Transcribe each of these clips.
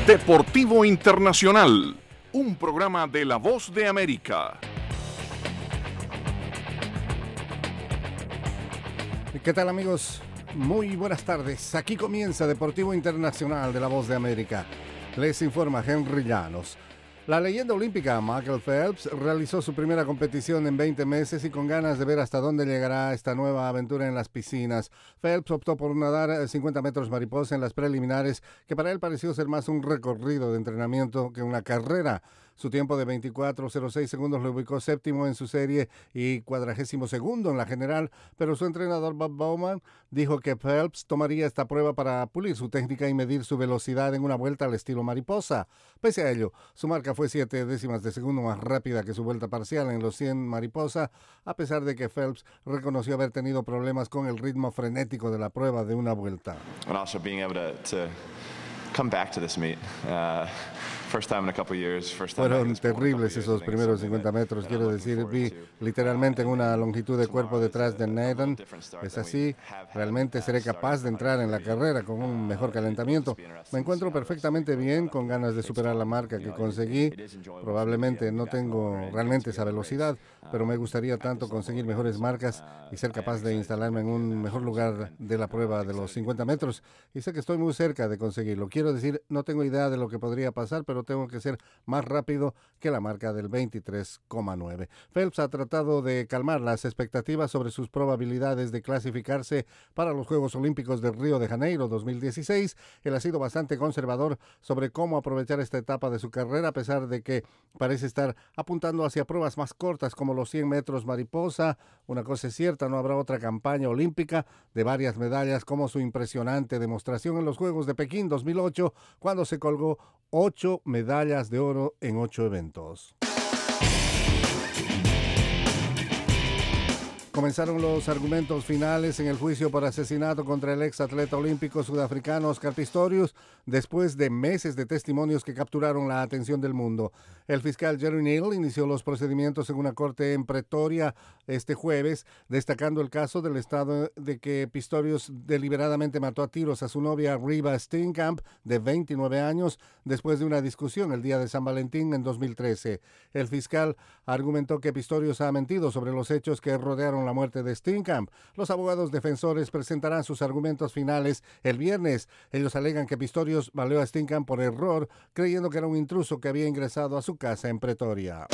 Deportivo Internacional, un programa de La Voz de América. ¿Qué tal, amigos? Muy buenas tardes. Aquí comienza Deportivo Internacional de La Voz de América. Les informa Henry Llanos. La leyenda olímpica Michael Phelps realizó su primera competición en 20 meses y con ganas de ver hasta dónde llegará esta nueva aventura en las piscinas. Phelps optó por nadar 50 metros mariposa en las preliminares, que para él pareció ser más un recorrido de entrenamiento que una carrera. Su tiempo de 24:06 segundos lo ubicó séptimo en su serie y 42º en la general, pero su entrenador Bob Bowman dijo que Phelps tomaría esta prueba para pulir su técnica y medir su velocidad en una vuelta al estilo mariposa. Pese a ello, su marca fue 7 décimas de segundo más rápida que su vuelta parcial en los 100 mariposa, a pesar de que Phelps reconoció haber tenido problemas con el ritmo frenético de la prueba de una vuelta. And also being able to come back to this meet. Fueron terribles esos primeros 50 metros, quiero decir, vi literalmente en una longitud de cuerpo detrás de Nathan. Es así, realmente seré capaz de entrar en la carrera con un mejor calentamiento. Me encuentro perfectamente bien, con ganas de superar la marca que conseguí. Probablemente no tengo realmente esa velocidad, pero me gustaría tanto conseguir mejores marcas y ser capaz de instalarme en un mejor lugar de la prueba de los 50 metros. Y sé que estoy muy cerca de conseguirlo. Quiero decir, no tengo idea de lo que podría pasar, pero tengo que ser más rápido que la marca del 23,9. Phelps ha tratado de calmar las expectativas sobre sus probabilidades de clasificarse para los Juegos Olímpicos de Río de Janeiro 2016. Él ha sido bastante conservador sobre cómo aprovechar esta etapa de su carrera, a pesar de que parece estar apuntando hacia pruebas más cortas como los 100 metros mariposa. Una cosa es cierta, no habrá otra campaña olímpica de varias medallas como su impresionante demostración en los Juegos de Pekín 2008, cuando se colgó 8 medallas de oro en 8 eventos. Comenzaron los argumentos finales en el juicio por asesinato contra el ex atleta olímpico sudafricano Oscar Pistorius, después de meses de testimonios que capturaron la atención del mundo. El fiscal Jerry Neal inició los procedimientos en una corte en Pretoria este jueves, destacando el caso del estado de que Pistorius deliberadamente mató a tiros a su novia Reeva Steenkamp, de 29 años, después de una discusión el día de San Valentín en 2013. El fiscal argumentó que Pistorius ha mentido sobre los hechos que rodearon la muerte de Steenkamp. Los abogados defensores presentarán sus argumentos finales el viernes. Ellos alegan que Pistorius baleó a Steenkamp por error, creyendo que era un intruso que había ingresado a su casa en Pretoria.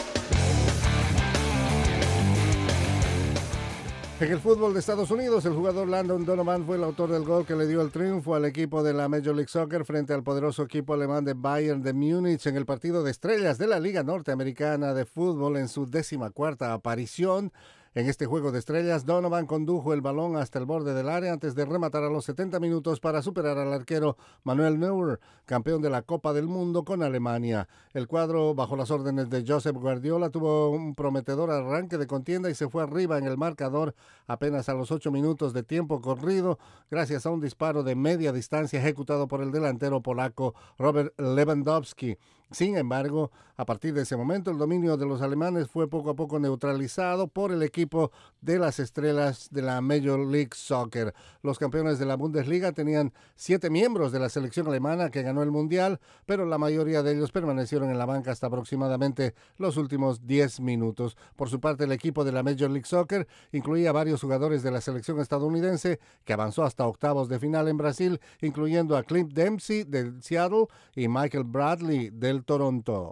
En el fútbol de Estados Unidos, el jugador Landon Donovan fue el autor del gol que le dio el triunfo al equipo de la Major League Soccer frente al poderoso equipo alemán de Bayern de Múnich en el partido de estrellas de la Liga Norteamericana de Fútbol en su 14ª aparición. En este juego de estrellas, Donovan condujo el balón hasta el borde del área antes de rematar a los 70 minutos para superar al arquero Manuel Neuer, campeón de la Copa del Mundo con Alemania. El cuadro, bajo las órdenes de Josep Guardiola, tuvo un prometedor arranque de contienda y se fue arriba en el marcador apenas a los 8 minutos de tiempo corrido, gracias a un disparo de media distancia ejecutado por el delantero polaco Robert Lewandowski. Sin embargo, a partir de ese momento, el dominio de los alemanes fue poco a poco neutralizado por el equipo de las estrellas de la Major League Soccer. Los campeones de la Bundesliga tenían 7 miembros de la selección alemana que ganó el Mundial, pero la mayoría de ellos permanecieron en la banca hasta aproximadamente los últimos 10 minutos. Por su parte, el equipo de la Major League Soccer incluía varios jugadores de la selección estadounidense que avanzó hasta octavos de final en Brasil, incluyendo a Clint Dempsey del Seattle y Michael Bradley del Toronto.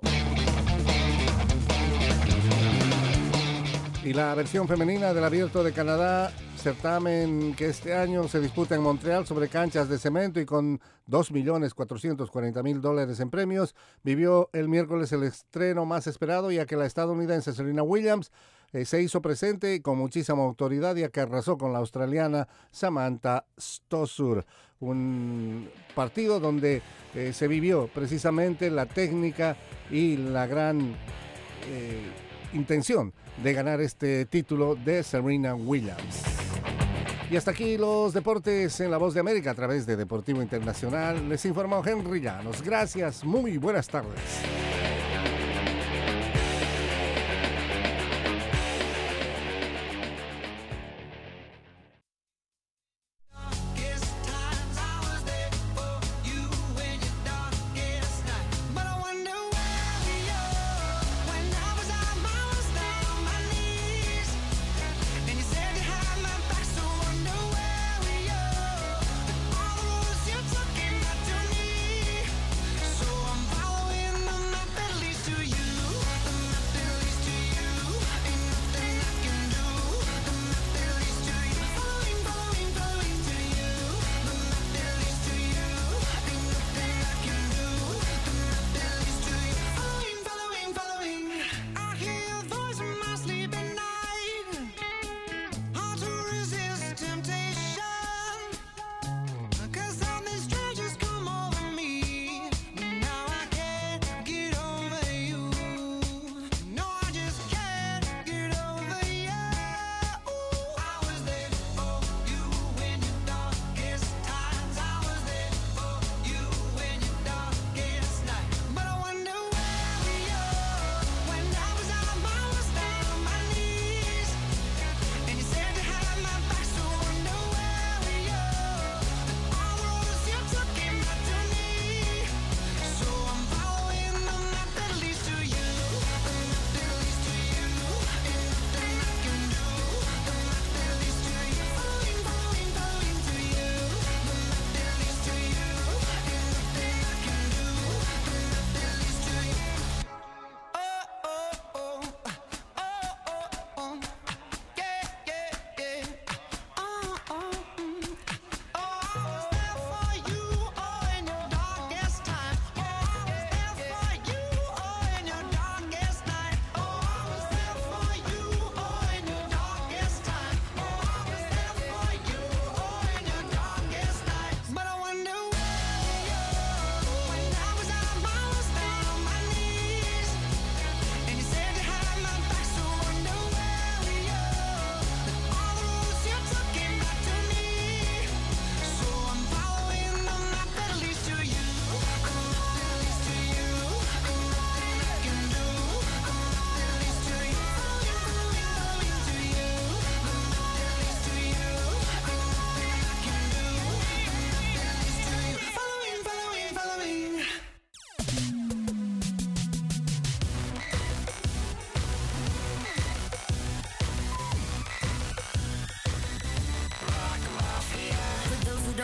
Y la versión femenina del Abierto de Canadá, certamen que este año se disputa en Montreal sobre canchas de cemento y con $2.440.000 en premios, vivió el miércoles el estreno más esperado, ya que la estadounidense Serena Williams se hizo presente con muchísima autoridad, ya que arrasó con la australiana Samantha Stosur. Un partido donde se vivió precisamente la técnica y la gran intención de ganar este título de Serena Williams. Y hasta aquí los deportes en La Voz de América a través de Deportivo Internacional. Les informó Henry Llanos. Gracias, muy buenas tardes.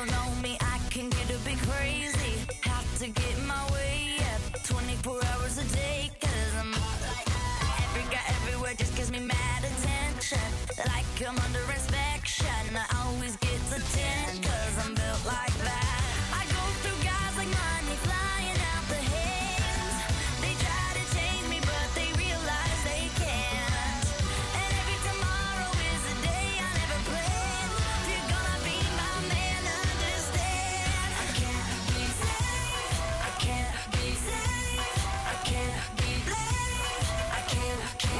don't know me, I can get a bit crazy. Have to get my way up 24 hours a day, 'cause I'm hot like that. Every guy everywhere just gives me mad attention, like I'm under inspection. I always get the 10, 'cause I'm built like that. I go through guys like money flying out the hands. They try to change me, but they realize they can't. And every tomorrow is a day I never planned. If you're gonna be my man, understand. I can't be saved. I can't be saved. I can't be blamed. I can't be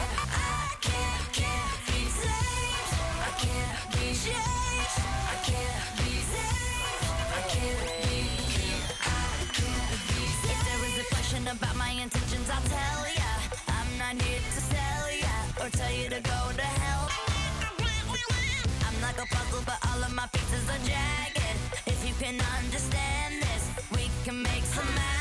saved. I can't be changed. I can't be saved. I can't be. If there is a question about my intentions, I'll tell ya. I'm not here to sell ya or tell you to go to hell. I'm like a puzzle, but all of my pieces are jagged. If you can understand this, we can make some magic.